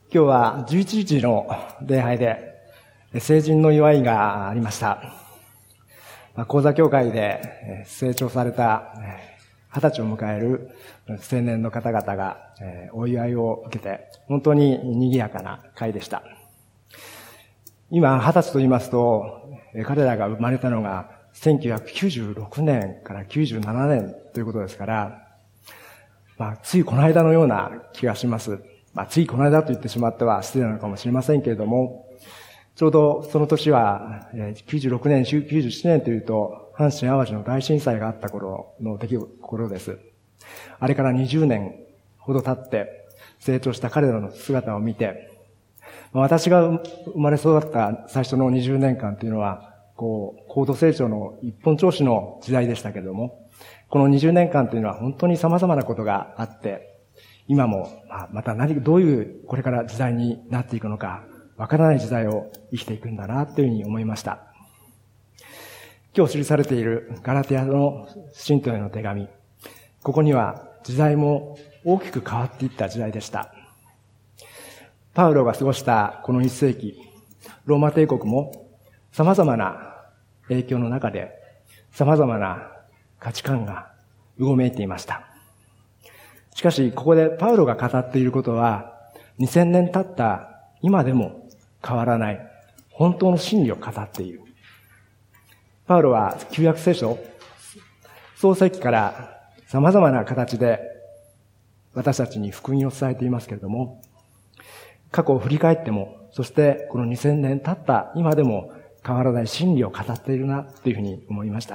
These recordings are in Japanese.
今日は11時の礼拝で成人の祝いがありました。講座協会で成長された20歳を迎える青年の方々がお祝いを受けて本当に賑やかな会でした。今20歳と言いますと彼らが生まれたのが1996年から97年ということですから、ついこの間のような気がします。ついこの間と言ってしまっては失礼なのかもしれませんけれども、ちょうどその年は96年、97年というと阪神淡路の大震災があった頃の頃です。あれから20年ほど経って成長した彼らの姿を見て、私が生まれ育った最初の20年間というのは高度成長の一本調子の時代でしたけれども、この20年間というのは本当に様々なことがあって、今もまたどういうこれから時代になっていくのかわからない時代を生きていくんだなというふうに思いました。今日記されているガラテヤの信徒への手紙、ここには時代も大きく変わっていった時代でした。パウロが過ごしたこの1世紀、ローマ帝国も様々な影響の中で様々な価値観がうごめいていました。しかしここでパウロが語っていることは2000年経った今でも変わらない本当の真理を語っている。パウロは旧約聖書創世記から様々な形で私たちに福音を伝えていますけれども、過去を振り返っても、そしてこの2000年経った今でも変わらない真理を語っているなというふうに思いました。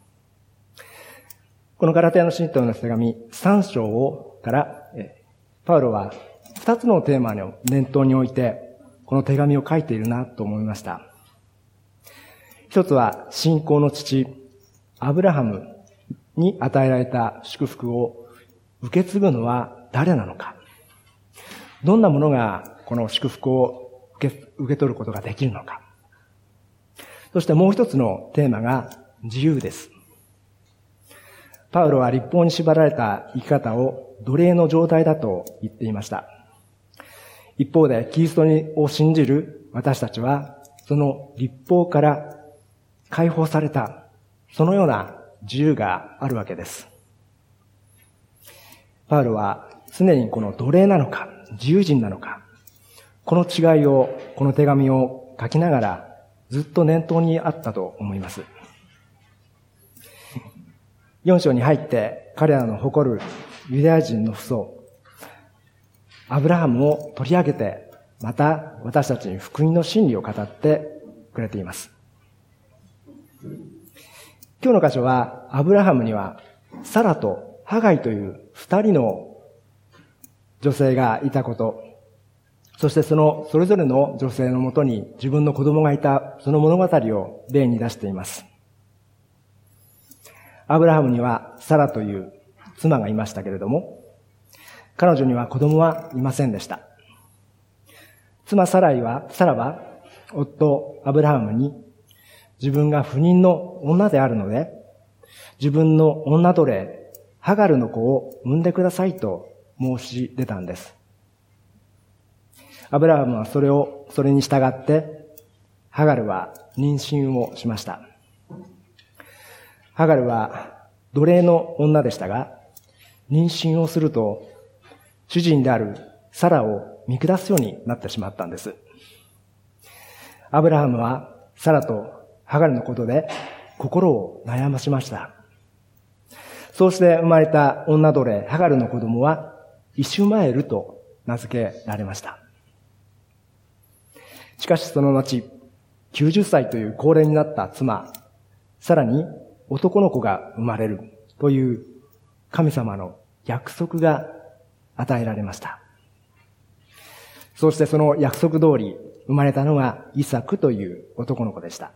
このガラテヤの信徒への手紙3章からパウロは2つのテーマを念頭に置いてこの手紙を書いているなと思いました。一つは信仰の父アブラハムに与えられた祝福を受け継ぐのは誰なのか、どんなものがこの祝福を受け取ることができるのか、そしてもう一つのテーマが自由です。パウロは律法に縛られた生き方を奴隷の状態だと言っていました。一方でキリストを信じる私たちはその律法から解放された、そのような自由があるわけです。パウロは常にこの奴隷なのか自由人なのか、この違いをこの手紙を書きながらずっと念頭にあったと思います。4章に入って彼らの誇るユダヤ人の父祖アブラハムを取り上げて、また私たちに福音の真理を語ってくれています。今日の箇所はアブラハムにはサラとハガイという2人の女性がいたこと、そしてそれぞれの女性のもとに自分の子供がいた、その物語を例に出しています。アブラハムにはサラという妻がいましたけれども、彼女には子供はいませんでした。妻サラは夫アブラハムに自分が不妊の女であるので、自分の女奴隷ハガルの子を産んでくださいと申し出たんです。アブラハムはそれに従ってハガルは妊娠をしました。ハガルは奴隷の女でしたが、妊娠をすると主人であるサラを見下すようになってしまったんです。アブラハムはサラとハガルのことで心を悩ましました。そうして生まれた女奴隷ハガルの子供はイシュマエルと名付けられました。しかしその後、90歳という高齢になった妻、さらに男の子が生まれるという神様の約束が与えられました。そしてその約束通り生まれたのがイサクという男の子でした。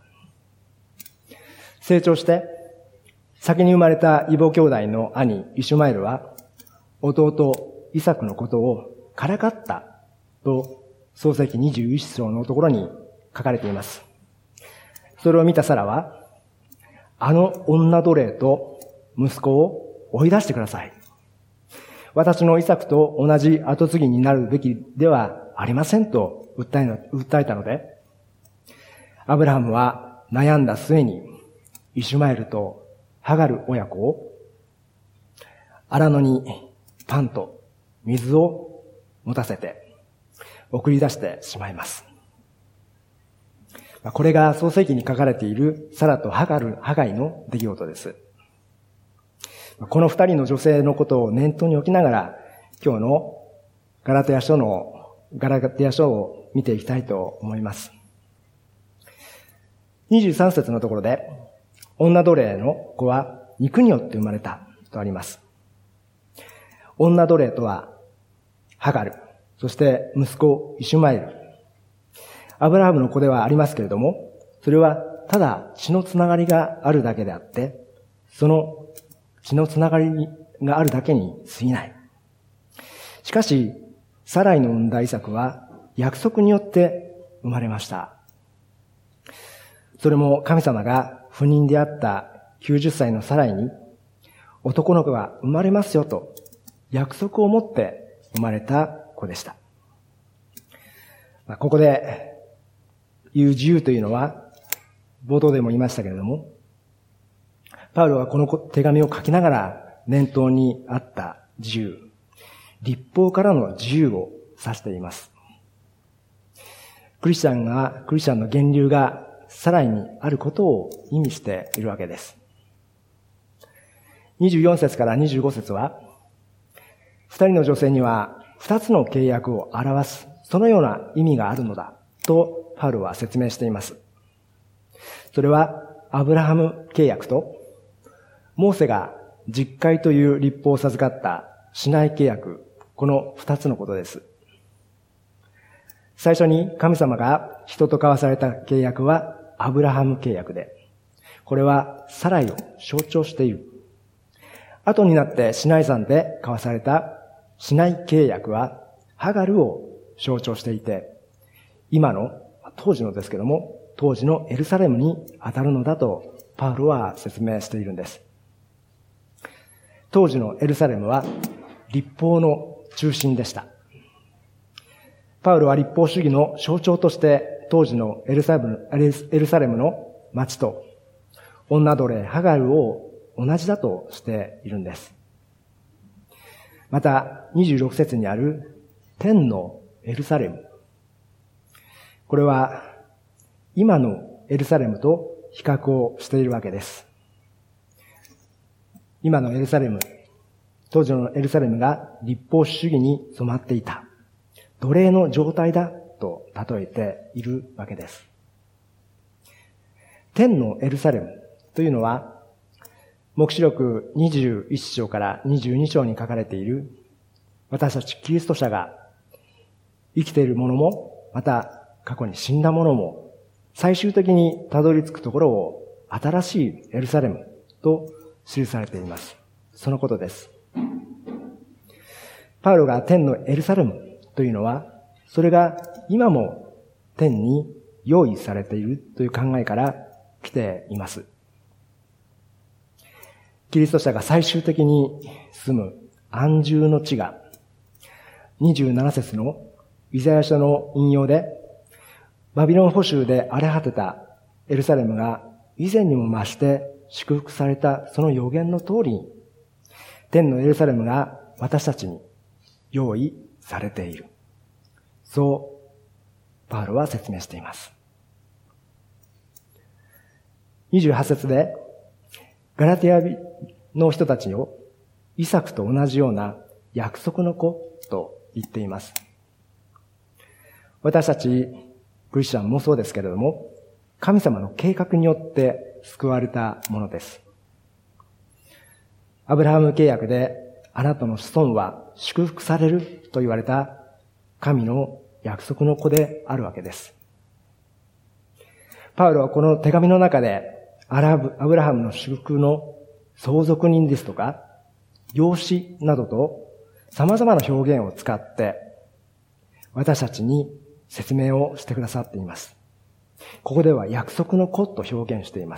成長して先に生まれた異母兄弟の兄イシュマエルは弟イサクのことをからかったと創世記21章のところに書かれています。それを見たサラは、あの女奴隷と息子を追い出してください。私のイサクと同じ跡継ぎになるべきではありませんと訴えたので、アブラハムは悩んだ末にイシュマエルとハガル親子を荒野にパンと水を持たせて送り出してしまいます。これが創世記に書かれているサラとハガイの出来事です。この二人の女性のことを念頭に置きながら、今日のガラテヤ書を見ていきたいと思います。23節のところで、女奴隷の子は肉によって生まれたとあります。女奴隷とはハガル、そして息子イシュマエル。アブラハムの子ではありますけれども、それはただ血のつながりがあるだけであって、その血のつながりがあるだけに過ぎない。しかし、サライの産んだイサクは約束によって生まれました。それも神様が不妊であった90歳のサライに男の子が生まれますよと約束を持って生まれた子でした。ここで言う自由というのは冒頭でも言いましたけれども、パウロはこの手紙を書きながら念頭にあった自由、律法からの自由を指しています。クリスチャンの源流がサライにあることを意味しているわけです。24節から25節は、二人の女性には二つの契約を表す、そのような意味があるのだとパウロは説明しています。それはアブラハム契約とモーセが十誡という律法を授かったシナイ契約、この二つのことです。最初に神様が人と交わされた契約はアブラハム契約で、これはサライを象徴している。後になってシナイ山で交わされたシナイ契約はハガルを象徴していて、当時のエルサレムに当たるのだとパウロは説明しているんです。当時のエルサレムは律法の中心でした。パウロは律法主義の象徴として当時のエルサレムの町と女奴隷ハガルを同じだとしているんです。また26節にある天のエルサレム。これは今のエルサレムと比較をしているわけです。今のエルサレム、当時のエルサレムが律法主義に染まっていた。奴隷の状態だと例えているわけです。天のエルサレムというのは、黙示録21章から22章に書かれている私たちキリスト者が生きているものも、また過去に死んだものも、最終的にたどり着くところを新しいエルサレムと記されています。そのことです。パウロが天のエルサレムというのは、それが今も天に用意されているという考えから来ています。キリスト者が最終的に住む安住の地が、27節のイザヤ書の引用で、バビロン捕囚で荒れ果てたエルサレムが以前にも増して祝福されたその予言の通りに、天のエルサレムが私たちに用意されている。そうパウロは説明しています。28節でガラテヤの人たちをイサクと同じような約束の子と言っています。私たちクリスチャンもそうですけれども、神様の計画によって救われたものです。アブラハム契約であなたの子孫は祝福されると言われた神の約束の子であるわけです。パウロはこの手紙の中でアブラハムの祝福の相続人ですとか養子などと様々な表現を使って私たちに説明をしてくださっています。ここでは約束の子と表現しています。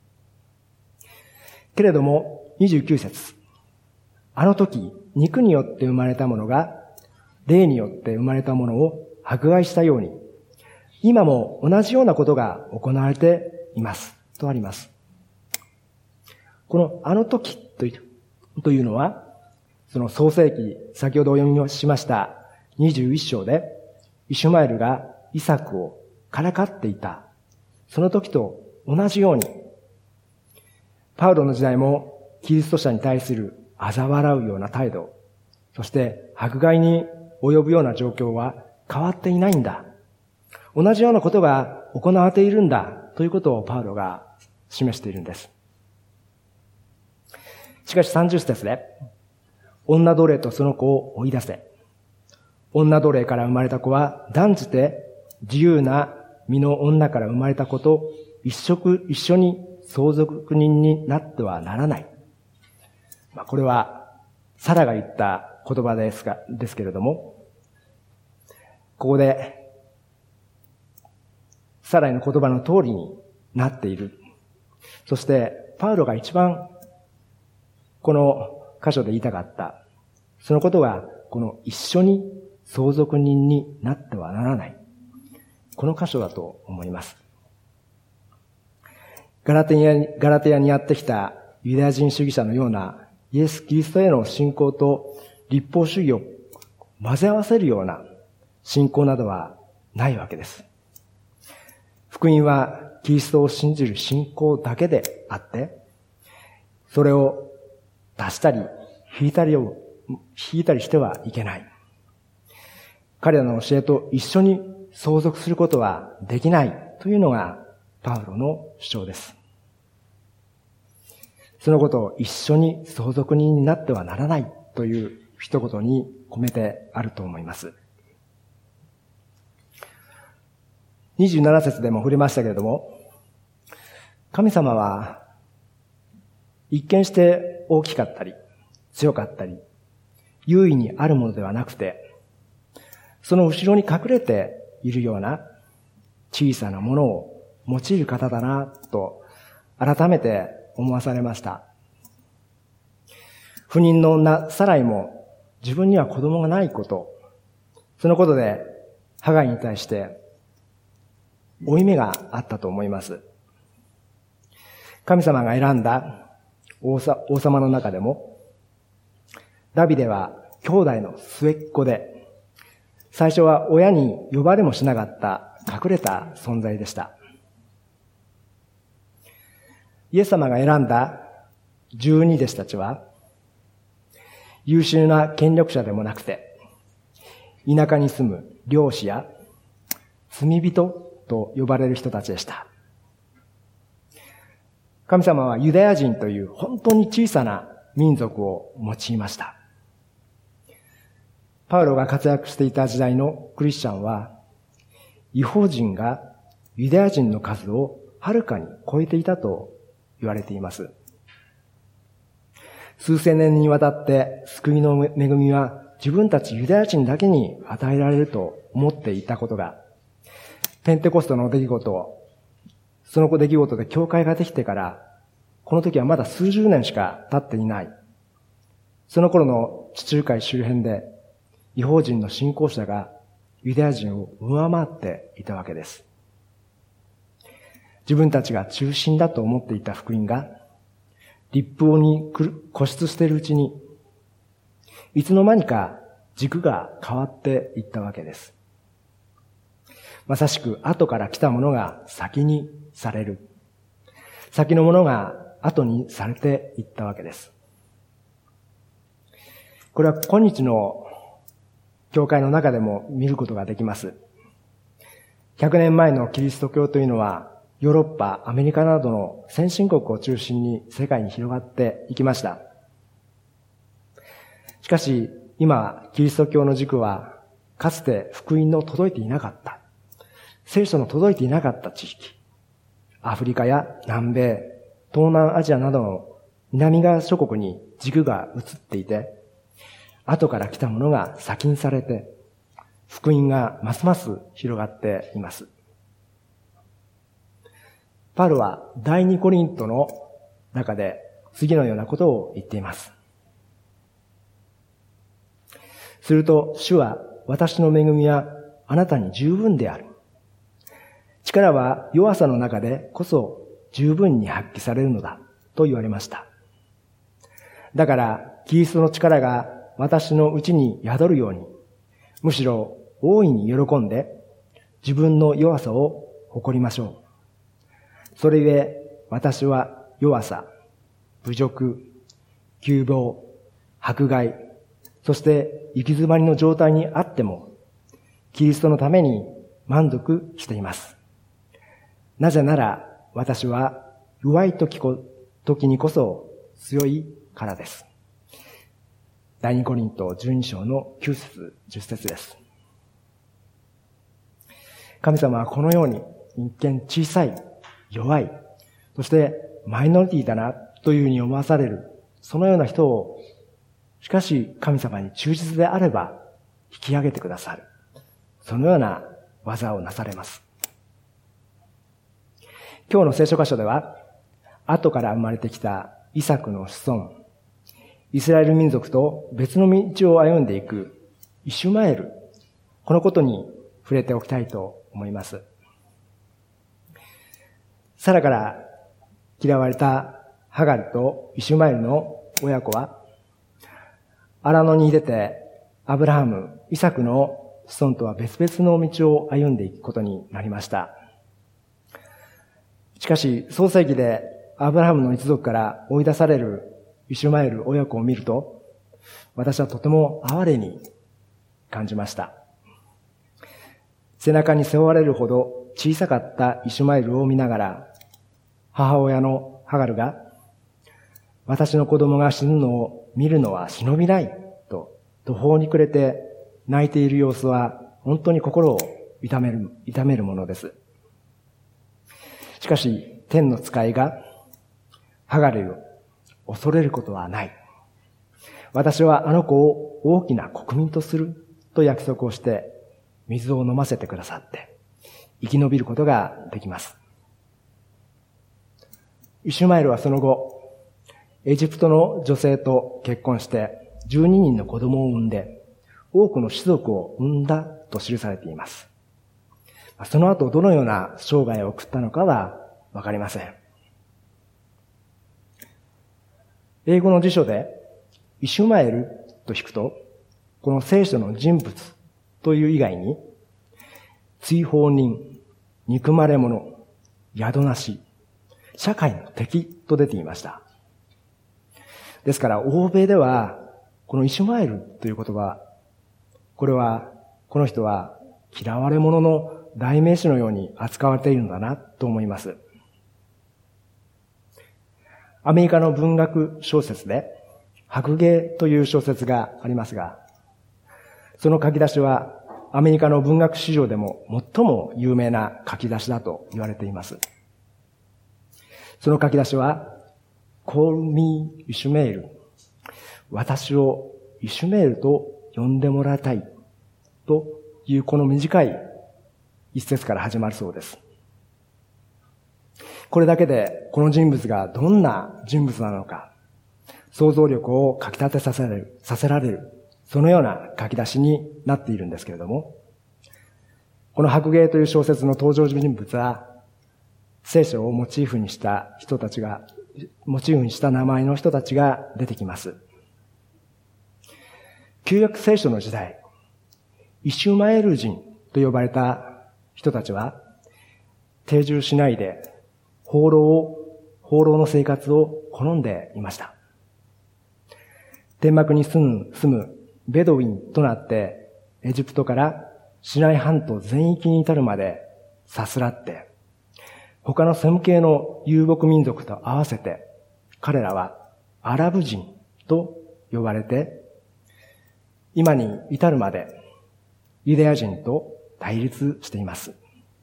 けれども29節、あの時肉によって生まれたものが霊によって生まれたものを迫害したように、今も同じようなことが行われています。とあります。このあの時というのは、その創世記、先ほどお読みしました21章で、イシュマエルがイサクをからかっていた。その時と同じように、パウロの時代もキリスト者に対する嘲笑うような態度、そして迫害に及ぶような状況は変わっていないんだ。同じようなことが行われているんだということをパウロが示しているんです。しかし30節で、女奴隷とその子を追い出せ。女奴隷から生まれた子は断じて自由な身の女から生まれた子と一緒に相続人になってはならない。これはサラが言った言葉ですけれども、ここでサラの言葉の通りになっている。そしてパウロが一番この箇所で言いたかった、そのことがこの一緒に相続人になってはならない。この箇所だと思います。ガラテヤにやってきたユダヤ人主義者のようなイエス・キリストへの信仰と律法主義を混ぜ合わせるような信仰などはないわけです。福音はキリストを信じる信仰だけであって、それを足したり引いたりしてはいけない。彼らの教えと一緒に相続することはできないというのがパウロの主張です。そのことを一緒に相続人になってはならないという一言に込めてあると思います。27節でも触れましたけれども、神様は一見して大きかったり強かったり優位にあるものではなくて、その後ろに隠れているような小さなものを用いる方だなと改めて思わされました。不妊の女サライも自分には子供がないこと、そのことでハガイに対して負い目があったと思います。神様が選んだ王様の中でも、ダビデは兄弟の末っ子で、最初は親に呼ばれもしなかった隠れた存在でした。イエス様が選んだ12弟子たちは、優秀な権力者でもなくて、田舎に住む漁師や罪人と呼ばれる人たちでした。神様はユダヤ人という本当に小さな民族を用いました。パウロが活躍していた時代のクリスチャンは、異邦人がユダヤ人の数をはるかに超えていたと言われています。数千年にわたって救いの恵みは自分たちユダヤ人だけに与えられると思っていたことが、ペンテコストの出来事、その出来事で教会ができてから、この時はまだ数十年しか経っていない。その頃の地中海周辺で、異邦人の信仰者がユダヤ人を上回っていたわけです。自分たちが中心だと思っていた福音が、律法に固執しているうちに、いつの間にか軸が変わっていったわけです。まさしく後から来たものが先にされる。先のものが後にされていったわけです。これは今日の教会の中でも見ることができます。100年前のキリスト教というのは、ヨーロッパ、アメリカなどの先進国を中心に世界に広がっていきました。しかし、今、キリスト教の軸は、かつて福音の届いていなかった、聖書の届いていなかった地域、アフリカや南米、東南アジアなどの南側諸国に軸が移っていて、後から来たものが先にされて、福音がますます広がっています。パウロは第2コリントの中で次のようなことを言っています。すると主は私の恵みはあなたに十分である。力は弱さの中でこそ十分に発揮されるのだと言われました。だからキリストの力が私のうちに宿るように、むしろ大いに喜んで自分の弱さを誇りましょう。それゆえ私は弱さ、侮辱、急病、迫害、そして行き詰まりの状態にあっても、キリストのために満足しています。なぜなら私は弱い時にこそ強いからです。第二コリント12章の9節10節です。神様はこのように一見小さい、弱い、そしてマイノリティだなというふうに思わされる、そのような人を、しかし神様に忠実であれば引き上げてくださる。そのような技をなされます。今日の聖書箇所では、後から生まれてきたイサクの子孫、イスラエル民族と別の道を歩んでいくイシュマエル、このことに触れておきたいと思います。サラから嫌われたハガルとイシュマエルの親子は、荒野に出てアブラハム、イサクの子孫とは別々の道を歩んでいくことになりました。しかし、創世記でアブラハムの一族から追い出されるイシュマエル親子を見ると、私はとても哀れに感じました。背中に背負われるほど小さかったイシュマエルを見ながら、母親のハガルが、私の子供が死ぬのを見るのは忍びないと途方に暮れて泣いている様子は本当に心を痛めるものです。しかし天の使いがハガルを恐れることはない。私はあの子を大きな国民とすると約束をして水を飲ませてくださって生き延びることができます。イシュマエルはその後、エジプトの女性と結婚して12人の子供を産んで多くの子族を産んだと記されています。その後どのような生涯を送ったのかはわかりません。英語の辞書でイシュマエルと引くと、この聖書の人物という以外に追放人、憎まれ者、宿なし、社会の敵と出ていました。ですから欧米ではこのイシュマエルという言葉、この人は嫌われ者の代名詞のように扱われているのだなと思います。アメリカの文学小説で白芸という小説がありますが、その書き出しはアメリカの文学史上でも最も有名な書き出しだと言われています。その書き出しは、Call me Ishmael。私をイシュメールと呼んでもらいたいというこの短い一節から始まるそうです。これだけでこの人物がどんな人物なのか、想像力をかき立てさせられる、そのような書き出しになっているんですけれども、この白芸という小説の登場人物は、聖書をモチーフにした名前の人たちが出てきます。旧約聖書の時代、イシュマエル人と呼ばれた人たちは、定住しないで放浪の生活を好んでいました。天幕に住むベドウィンとなって、エジプトからシナイ半島全域に至るまでさすらって、他のセム系の遊牧民族と合わせて、彼らはアラブ人と呼ばれて、今に至るまでユダヤ人と対立しています。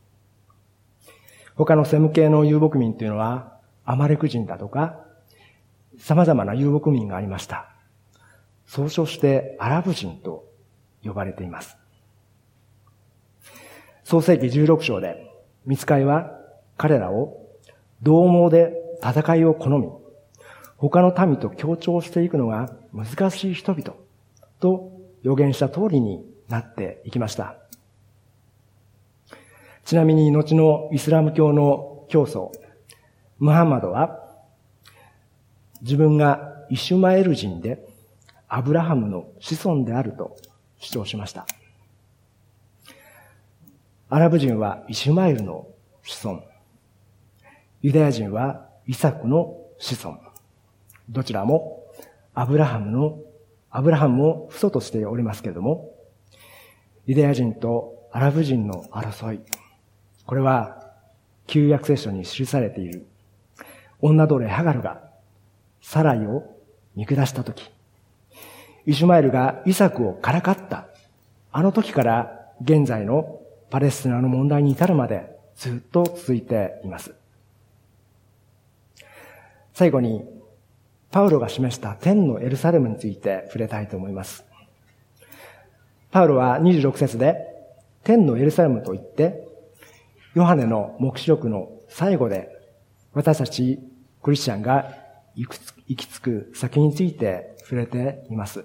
他のセム系の遊牧民というのはアマレク人だとか様々な遊牧民がありました。総称してアラブ人と呼ばれています。創世記16章で御使いは彼らを獰猛で戦いを好み、他の民と協調していくのが難しい人々と予言した通りになっていきました。 ちなみに後のイスラム教の教祖、ムハンマドは、自分がイシュマエル人でアブラハムの子孫であると主張しました。アラブ人はイシュマエルの子孫、ユダヤ人はイサクの子孫、どちらもアブラハムを父祖としておりますけれども、ユダヤ人とアラブ人の争い、これは旧約聖書に記されている女奴隷ハガルがサライを見下したとき、イシュマエルがイサクをからかった、あの時から現在のパレスチナの問題に至るまでずっと続いています。最後に、パウロが示した天のエルサレムについて触れたいと思います。パウロは26節で、天のエルサレムと言って、ヨハネの黙示録の最後で、私たちクリスチャンが行き着く先について触れています。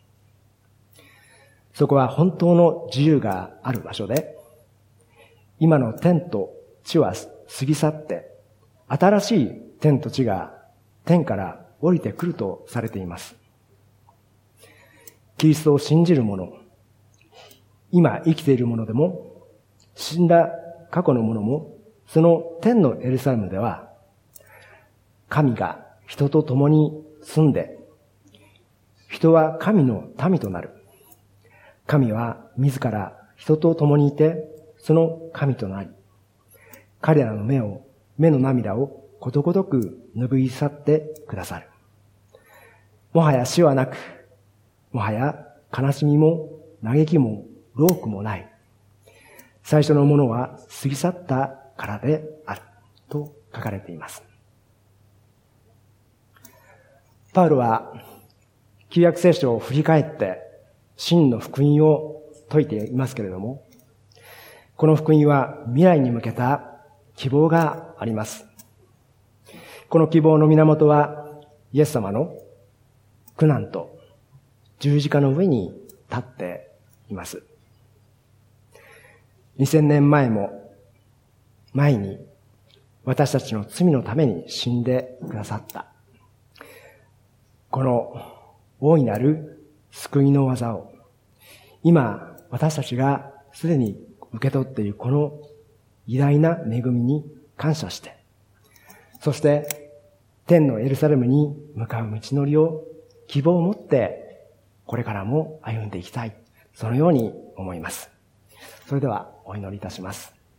そこは本当の自由がある場所で、今の天と地は過ぎ去って、新しい天と地が天から降りてくるとされています。キリストを信じる者、今生きている者でも、死んだ過去の者も、その天のエルサレムでは、神が人と共に住んで、人は神の民となる。神は自ら人と共にいて、その神となり、彼らの目の涙をことごとく拭い去ってくださる。もはや死はなく、もはや悲しみも嘆きも労苦もない。最初のものは過ぎ去ったからであると書かれています。パウロは旧約聖書を振り返って真の福音を説いていますけれども、この福音は未来に向けた希望があります。この希望の源はイエス様の苦難と十字架の上に立っています。2000年前に私たちの罪のために死んでくださった。この大いなる救いの技を今私たちがすでに受け取っているこの偉大な恵みに感謝して、そして天のエルサレムに向かう道のりを希望を持ってこれからも歩んでいきたい。そのように思います。それではお祈りいたします。